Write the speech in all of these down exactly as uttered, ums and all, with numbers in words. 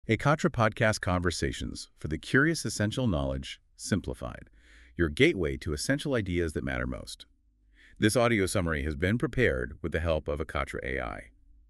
A Katra Podcast Conversations for the Curious Essential Knowledge Simplified, your gateway to essential ideas that matter most. This audio summary has been prepared with the help of Akatra A I.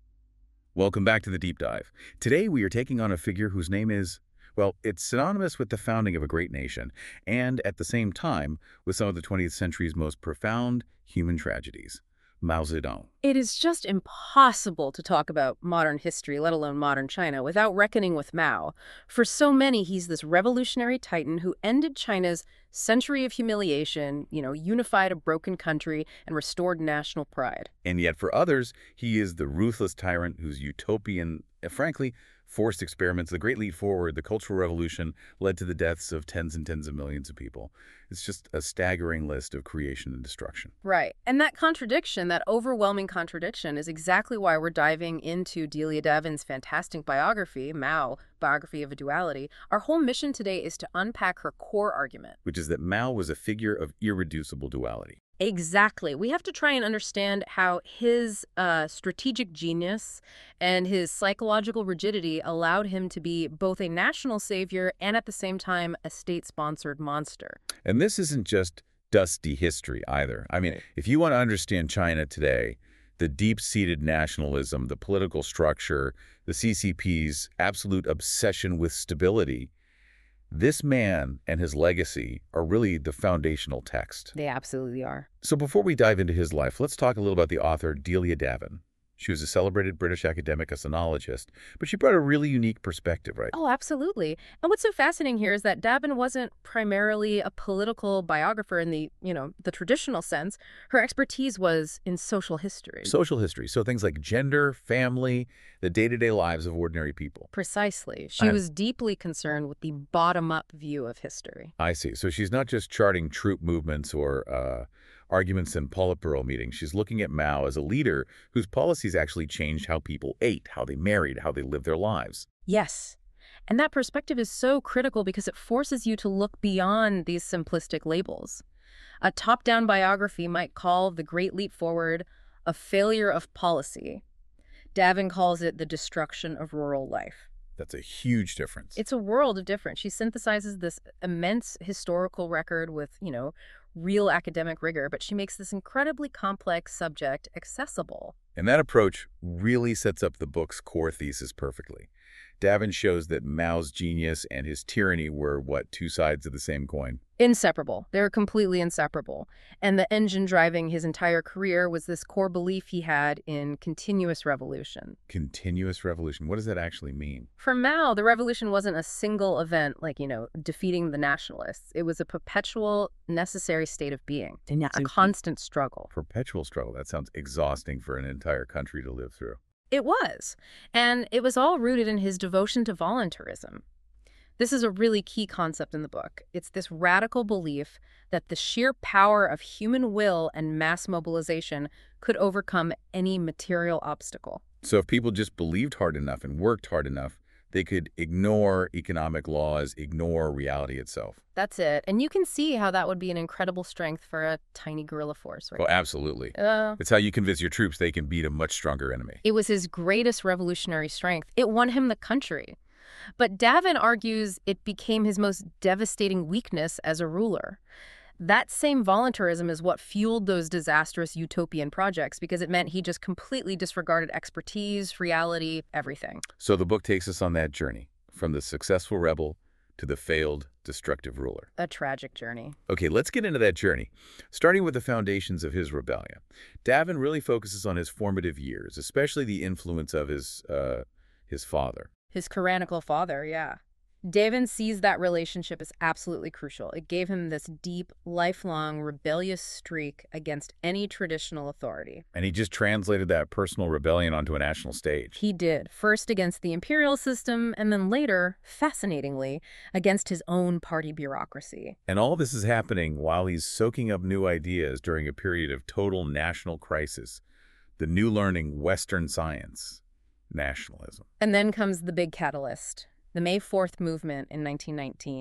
Welcome back to the deep dive. Today we are taking on a figure whose name is, well, it's synonymous with the founding of a great nation, and at the same time with some of the twentieth century's most profound human tragedies. Mao Zedong. It is just impossible to talk about modern history, let alone modern China, without reckoning with Mao. For so many, he's this revolutionary titan who ended China's century of humiliation, you know, unified a broken country, and restored national pride. And yet for others, he is the ruthless tyrant whose utopian, uh, frankly, forced experiments, the Great Leap Forward, the Cultural Revolution, led to the deaths of tens and tens of millions of people. It's just a staggering list of creation and destruction. Right. And that contradiction, that overwhelming contradiction, is exactly why we're diving into Delia Davin's fantastic biography, Mao, Biography of a Duality. Our whole mission today is to unpack her core argument. Which is that Mao was a figure of irreducible duality. Exactly. We have to try and understand how his uh, strategic genius and his psychological rigidity allowed him to be both a national savior and at the same time a state-sponsored monster. And this isn't just dusty history either. I mean, if you want to understand China today, the deep-seated nationalism, the political structure, the C C P's absolute obsession with stability, this man and his legacy are really the foundational text. They absolutely are. So before we dive into his life, let's talk a little about the author Delia Davin. She was a celebrated British academic, a sinologist, but she brought a really unique perspective, right? Oh, absolutely. And what's so fascinating here is that Davin wasn't primarily a political biographer in the, you know, the traditional sense. Her expertise was in social history. Social history. So things like gender, family, the day-to-day lives of ordinary people. Precisely. She I- was deeply concerned with the bottom-up view of history. I see. So she's not just charting troop movements or uh, arguments in Politburo meetings. She's looking at Mao as a leader whose policies actually changed how people ate, how they married, how they lived their lives. Yes. And that perspective is so critical because it forces you to look beyond these simplistic labels. A top-down biography might call The Great Leap Forward a failure of policy. Davin calls it the destruction of rural life. That's a huge difference. It's a world of difference. She synthesizes this immense historical record with, you know, real academic rigor, but she makes this incredibly complex subject accessible. And that approach really sets up the book's core thesis perfectly. Davin shows that Mao's genius and his tyranny were, what, two sides of the same coin? Inseparable. They're completely inseparable. And the engine driving his entire career was this core belief he had in continuous revolution. Continuous revolution. What does that actually mean? For Mao, the revolution wasn't a single event like, you know, defeating the nationalists. It was a perpetual, necessary state of being, a constant struggle. Perpetual struggle. That sounds exhausting for an entire country to live through. It was. And it was all rooted in his devotion to voluntarism. This is a really key concept in the book. It's this radical belief that the sheer power of human will and mass mobilization could overcome any material obstacle. So if people just believed hard enough and worked hard enough, they could ignore economic laws, ignore reality itself. That's it. And you can see how that would be an incredible strength for a tiny guerrilla force, right? Oh, absolutely. Uh, It's how you convince your troops they can beat a much stronger enemy. it was his greatest revolutionary strength. It won him the country. But Davin argues it became his most devastating weakness as a ruler. That same voluntarism is what fueled those disastrous utopian projects because it meant he just completely disregarded expertise, reality, everything. So the book takes us on that journey, from the successful rebel to the failed, destructive ruler. A tragic journey. Okay, let's get into that journey. Starting with the foundations of his rebellion. Davin really focuses on his formative years, especially the influence of his, uh, his father. His tyrannical father, yeah. Davin sees that relationship as absolutely crucial. It gave him this deep, lifelong, rebellious streak against any traditional authority. And he just translated that personal rebellion onto a national stage. He did, first against the imperial system, and then later, fascinatingly, against his own party bureaucracy. And all this is happening while he's soaking up new ideas during a period of total national crisis. The new learning, Western science, nationalism. And then comes the big catalyst. The May fourth movement in nineteen nineteen,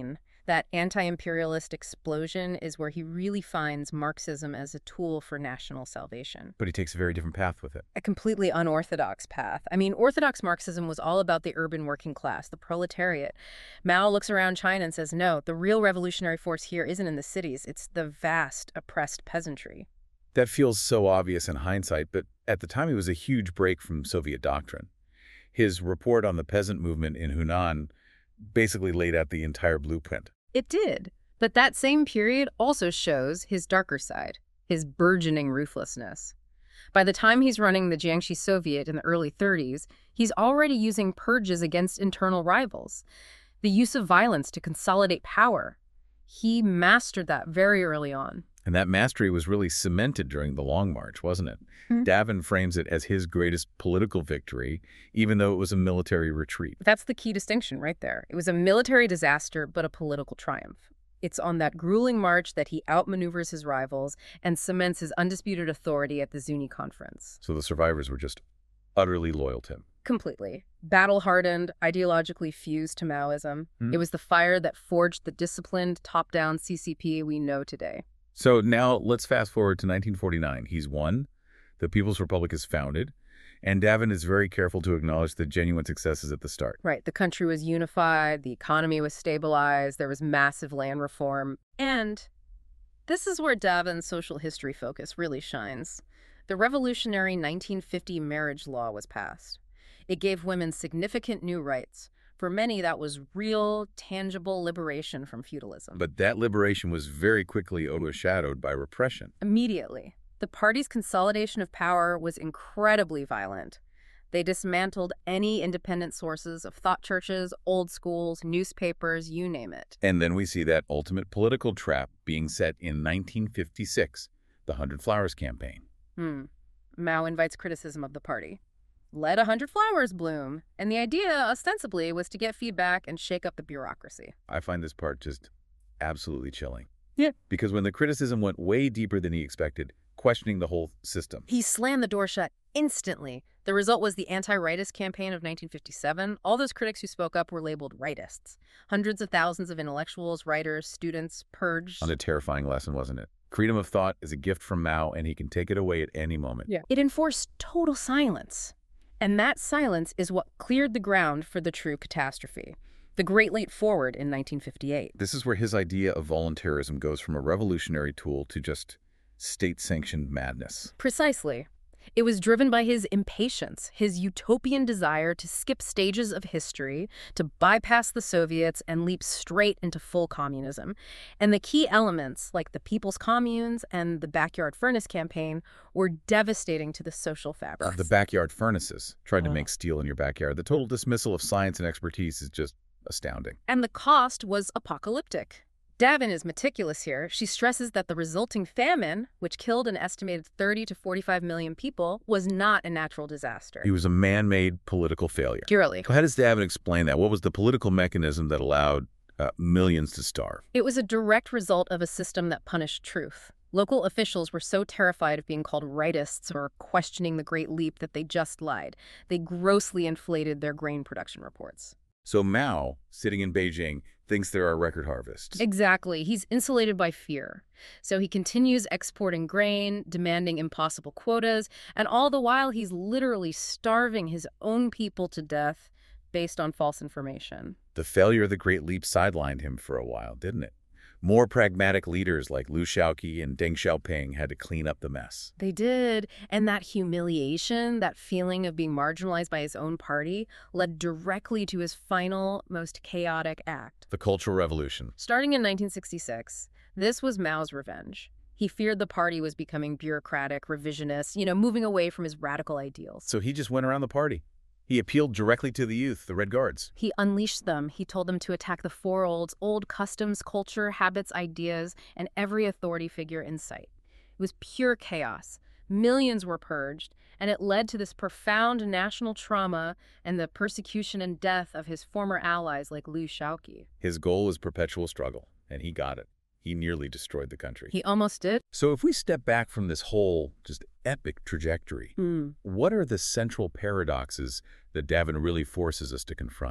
That anti-imperialist explosion is where he really finds Marxism as a tool for national salvation. But he takes a very different path with it. A completely unorthodox path. I mean, orthodox Marxism was all about the urban working class, the proletariat. Mao looks around China and says, no, the real revolutionary force here isn't in the cities. It's the vast, oppressed peasantry. That feels so obvious in hindsight, but at the time it was a huge break from Soviet doctrine. His report on the peasant movement in Hunan basically laid out the entire blueprint. It did. But that same period also shows his darker side, his burgeoning ruthlessness. By the time he's running the Jiangxi Soviet in the early thirties, he's already using purges against internal rivals, the use of violence to consolidate power. He mastered that very early on. And that mastery was really cemented during the Long March, wasn't it? Hmm. Davin frames it as his greatest political victory, even though it was a military retreat. That's the key distinction right there. It was a military disaster, but a political triumph. It's on that grueling march that he outmaneuvers his rivals and cements his undisputed authority at the Zuni Conference. So the survivors were just utterly loyal to him. Completely. Battle-hardened, ideologically fused to Maoism. Hmm. It was the fire that forged the disciplined, top-down C C P we know today. So now let's fast forward to nineteen forty-nine. He's won, the People's Republic is founded, and Davin is very careful to acknowledge the genuine successes at the start. Right. The country was unified, the economy was stabilized, there was massive land reform. And this is where Davin's social history focus really shines. The revolutionary nineteen fifty marriage law was passed. It gave women significant new rights. For many, that was real, tangible liberation from feudalism. But that liberation was very quickly overshadowed by repression. Immediately, the party's consolidation of power was incredibly violent. They dismantled any independent sources of thought churches, old schools, newspapers, you name it. And then we see that ultimate political trap being set in nineteen fifty-six, the Hundred Flowers Campaign. Hmm. Mao invites criticism of the party. Let a hundred flowers bloom. And the idea, ostensibly, was to get feedback and shake up the bureaucracy. I find this part just absolutely chilling. Yeah. Because when the criticism went way deeper than he expected, questioning the whole system. He slammed the door shut instantly. The result was the anti-rightist campaign of nineteen fifty-seven. All those critics who spoke up were labeled rightists. Hundreds of thousands of intellectuals, writers, students purged. On a terrifying lesson, wasn't it? Freedom of thought is a gift from Mao, and he can take it away at any moment. Yeah. It enforced total silence. And that silence is what cleared the ground for the true catastrophe, the Great Leap Forward in nineteen fifty-eight. This is where his idea of voluntarism goes from a revolutionary tool to just state-sanctioned madness. Precisely. It was driven by his impatience, his utopian desire to skip stages of history, to bypass the Soviets and leap straight into full communism. And the key elements, like the People's Communes and the Backyard Furnace Campaign, were devastating to the social fabric. Uh, the backyard furnaces, trying to Oh. make steel in your backyard. The total dismissal of science and expertise is just astounding. And the cost was apocalyptic. Davin is meticulous here. She stresses that the resulting famine, which killed an estimated thirty to forty-five million people, was not a natural disaster. He was a man-made political failure. Purely. So how does Davin explain that? What was the political mechanism that allowed uh, millions to starve? It was a direct result of a system that punished truth. Local officials were so terrified of being called rightists or questioning the Great Leap that they just lied. They grossly inflated their grain production reports. So Mao, sitting in Beijing, thinks there are record harvests. Exactly. He's insulated by fear. So he continues exporting grain, demanding impossible quotas, and all the while he's literally starving his own people to death based on false information. The failure of the Great Leap sidelined him for a while, didn't it? More pragmatic leaders like Liu Shaoqi and Deng Xiaoping had to clean up the mess. They did, and that humiliation, that feeling of being marginalized by his own party, led directly to his final, most chaotic act. The Cultural Revolution. Starting in nineteen sixty-six, this was Mao's revenge. He feared the party was becoming bureaucratic, revisionist, you know, moving away from his radical ideals. So he just went around the party. He appealed directly to the youth, the Red Guards. He unleashed them. He told them to attack the four olds, old customs, culture, habits, ideas, and every authority figure in sight. It was pure chaos. Millions were purged, and it led to this profound national trauma and the persecution and death of his former allies like Liu Shaoqi. His goal was perpetual struggle, and he got it. He nearly destroyed the country. He almost did. So if we step back from this whole just epic trajectory, Hmm. what are the central paradoxes that Davin really forces us to confront?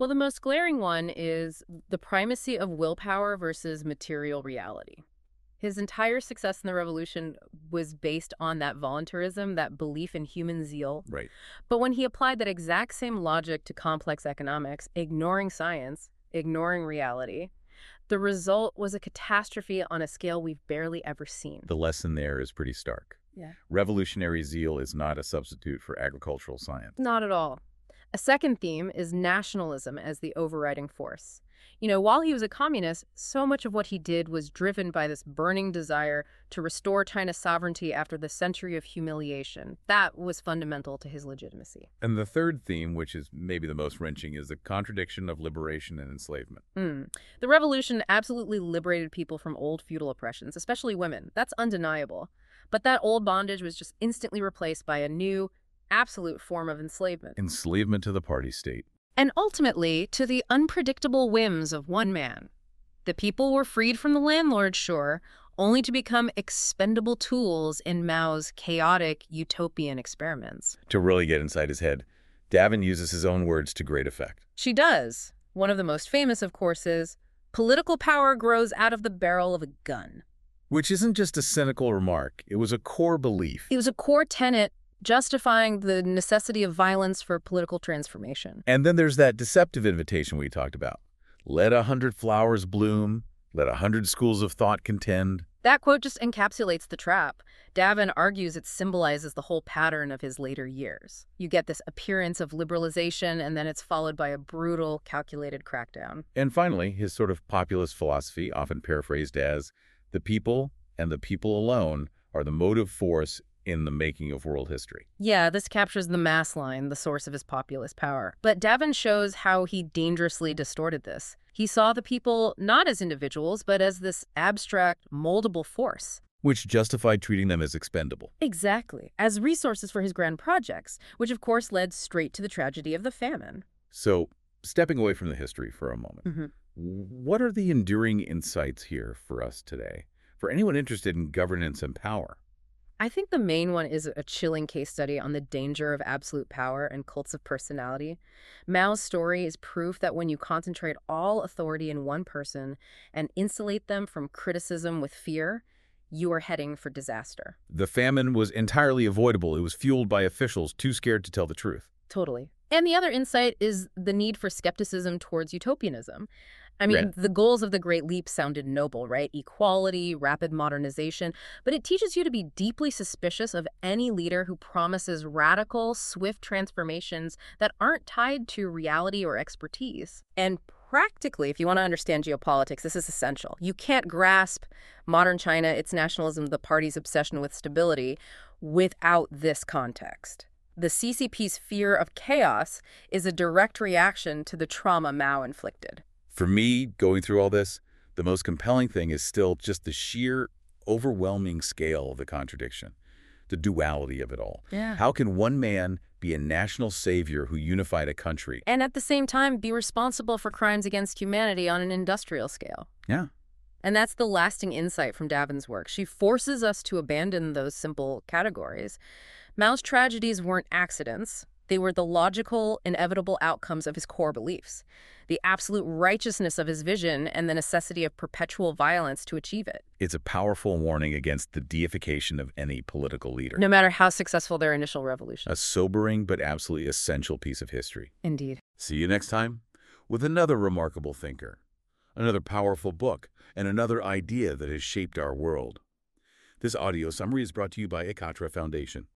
Well, the most glaring one is the primacy of willpower versus material reality. His entire success in the revolution was based on that voluntarism, that belief in human zeal. Right. But when he applied that exact same logic to complex economics, ignoring science, ignoring reality, the result was a catastrophe on a scale we've barely ever seen. The lesson there is pretty stark. Yeah. Revolutionary zeal is not a substitute for agricultural science. Not at all. A second theme is nationalism as the overriding force. You know, while he was a communist, so much of what he did was driven by this burning desire to restore China's sovereignty after the century of humiliation. That was fundamental to his legitimacy. And the third theme, which is maybe the most wrenching, is the contradiction of liberation and enslavement. Mm. The revolution absolutely liberated people from old feudal oppressions, especially women. That's undeniable. But that old bondage was just instantly replaced by a new, absolute form of enslavement. Enslavement to the party state. And ultimately, to the unpredictable whims of one man. The people were freed from the landlord, sure, only to become expendable tools in Mao's chaotic utopian experiments. To really get inside his head, Davin uses his own words to great effect. She does. One of the most famous, of course, is, "Political power grows out of the barrel of a gun." Which isn't just a cynical remark. It was a core belief. It was a core tenet justifying the necessity of violence for political transformation. And then there's that deceptive invitation we talked about. Let a hundred flowers bloom. Let a hundred schools of thought contend. That quote just encapsulates the trap. Davin argues it symbolizes the whole pattern of his later years. You get this appearance of liberalization, and then it's followed by a brutal, calculated crackdown. And finally, his sort of populist philosophy, often paraphrased as, the people and the people alone are the motive force in the making of world history. Yeah, this captures the mass line, the source of his populist power. But Davin shows how he dangerously distorted this. He saw the people not as individuals, but as this abstract, moldable force. Which justified treating them as expendable. Exactly, as resources for his grand projects, which of course led straight to the tragedy of the famine. So, stepping away from the history for a moment, Mm-hmm. what are the enduring insights here for us today? For anyone interested in governance and power? I think the main one is a chilling case study on the danger of absolute power and cults of personality. Mao's story is proof that when you concentrate all authority in one person and insulate them from criticism with fear, you are heading for disaster. The famine was entirely avoidable. It was fueled by officials too scared to tell the truth. Totally. And the other insight is the need for skepticism towards utopianism. I mean, Right. the goals of the Great Leap sounded noble, right? Equality, rapid modernization. But it teaches you to be deeply suspicious of any leader who promises radical, swift transformations that aren't tied to reality or expertise. And practically, if you want to understand geopolitics, this is essential. You can't grasp modern China, its nationalism, the party's obsession with stability, without this context. The C C P's fear of chaos is a direct reaction to the trauma Mao inflicted. For me, going through all this, the most compelling thing is still just the sheer, overwhelming scale of the contradiction, the duality of it all. Yeah. How can one man be a national savior who unified a country? And at the same time, be responsible for crimes against humanity on an industrial scale. Yeah. And that's the lasting insight from Davin's work. She forces us to abandon those simple categories. Mao's tragedies weren't accidents. They were the logical, inevitable outcomes of his core beliefs, the absolute righteousness of his vision, and the necessity of perpetual violence to achieve it. It's a powerful warning against the deification of any political leader. No matter how successful their initial revolution. A sobering but absolutely essential piece of history. Indeed. See you next time with another remarkable thinker, another powerful book, and another idea that has shaped our world. This audio summary is brought to you by Ekatra Foundation.